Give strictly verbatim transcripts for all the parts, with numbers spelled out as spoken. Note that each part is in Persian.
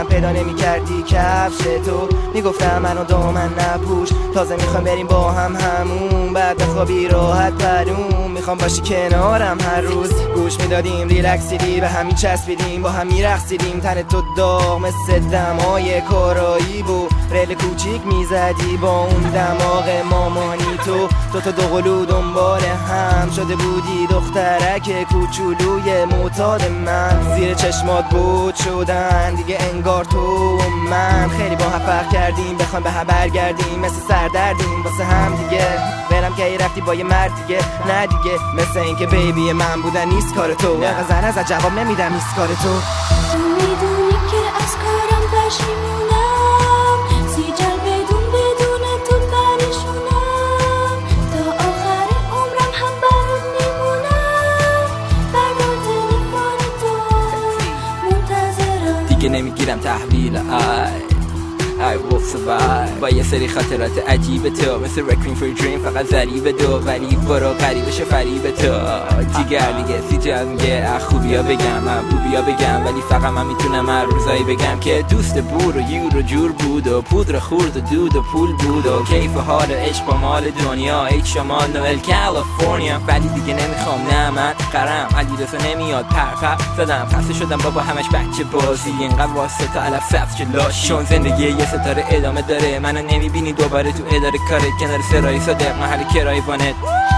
پیدا نمی کردی کفش تو، میگفتم منو دامن نپوش، تازه میخوام بریم با هم همون، بعد بخوابی راحت پروم، میخوام باشی کنارم هر روز، گوش میدادیم ریلکسیدی، به همین چسبیدیم، با هم میرقصیدیم، تن تو داغ مثل دمای کارایی بو، ریل کوچیک میزدی با اون دماغ مامانی تو، تو تا دوقلو دنبال هم شده بودی دخترک کوچولوی معتاد من، زیر چشمات بود شدن دیگه انگار تو و من، خیلی با هم فرق کردیم، بخوایم به هم برگردیم، مثل سردردیم واسه هم دیگه، برم که ای رفتی با یه مرد دیگه، نه دیگه مثل این که بیبی من بودن نیست کار تو، اینقدر زن ازت جواب نمیدم نیست کار تو. تو میدونی که از کارم پشیمونم، سیجل بدون بدون تو پریشونم، تا آخر عمرم هم برات میمونم، بردار تلفن تو منتظرم، دیگه نمیگیرم تحویل ای I will survive با یه سری خاطرات عجیب تو، مثل Requiem for a Dream فقط ضریب دو، غریب برو غریبش فریب تو، جیگر دیگه سیجل میگه خوبیا بگم من بوبیا بگم، ولی فقط من میتونم هر روزایی بگم که دوست بور و یور و جور بود و پودر خورد و دود و پول بود و کیف و حال عشق و مال دنیا، ای شمال نوئل کالیفرنیا، ولی دیگه نمیخوام نه من قرم علی رسا نمیاد پر پر زدم، خسته شدم بابا همش بچه بازی، اینقدر واسه تا علف سبز جلاشی، چون زندگی یه ستاره ادامه داره، منو نمیبینی دوباره تو اداره کارت، کنار سرای صادق محل کرای وانت،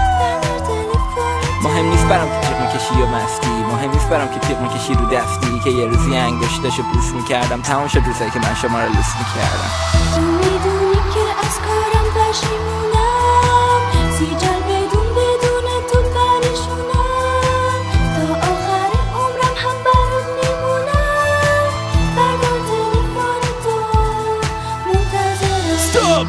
مهم نیست برام که تیغ میکشی و مستی، مهم نیست برام که تیغ میکشی رو دستی، که یه روزی انگشتاشو بوس میکردم، تمام شد روزایی که من شما رو لوس میکردم. تو میدونی که از کارم پشیمونم، سیجل بدون بدون تو پریشونم، تا آخر عمرم هم برات میمونم، بردار تلفن تو منتظرم. Stop!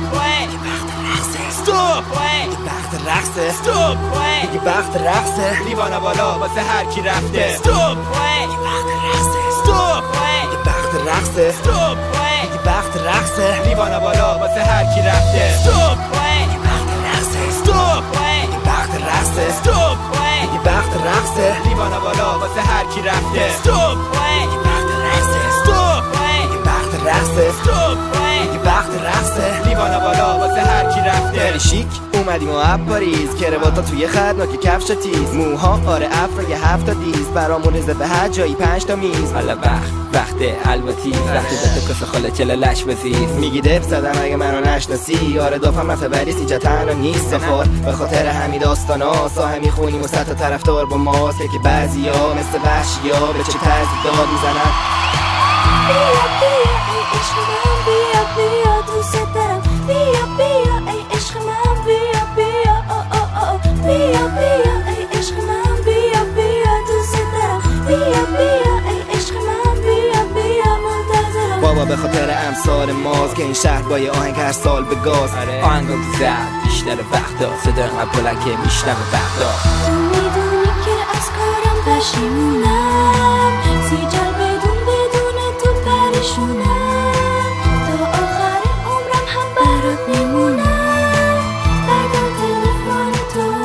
Stop! دیگه وقت رقصه. Stop! دیگه وقت رقصه. لیوان بالا واسه هر کی رفته. Stop! دیگه وقت رقصه. Stop! دیگه وقت رقصه. Stop! دیگه وقت رقصه. لیوان بالا واسه هر کی رفته. Stop! دیگه وقت رقصه. Stop! دیگه وقت رقصه. Stop! دیگه وقت رقصه. لیوان بالا واسه هر کی رفته. Stop! دیگه وقت رقصه. Stop! دیگه وقت رقصه. Stop! دیگه وقت رقصه. لیوان بالا واسه هر کی رفته. خیلی شیک اومدیم و اپ پاریز، کرواتا توی خد نوک کفش تیز، موها آره افرا یه هفت تا دیز، برامون ریزه به هر جایی پنج تا میز، حالا وقت وقت البتی وقت دست کس خاله چله لش بزیز، میگی دب زدم اگه منو نشناسی، آره دافم رفته بریز اینجا تنها نیست خور، به خاطر همین داستانا ساهم میخونیم و ست تا طرفدار با ماست که بعضی ها مثل وحشیا به چه طرز داد میزنن. بیا بیا ای عشق من، بیا بیا دوست دارم، بیا بیا ای عشق من، بیا بیا آ آ آ، بیا بیا ای عشق من، بیا بیا دوست دارم، بیا بیا ای عشق من، بیا بیا منتظرم. بابا به خاطر امثال ماست که این شهر با یه آهنگ هر سال به گاز، آهنگم تو زد بیشتر وقتا، صدا اینقدر بلند که میشنم وقتا. تو میدونی که از کارم پشیمونم،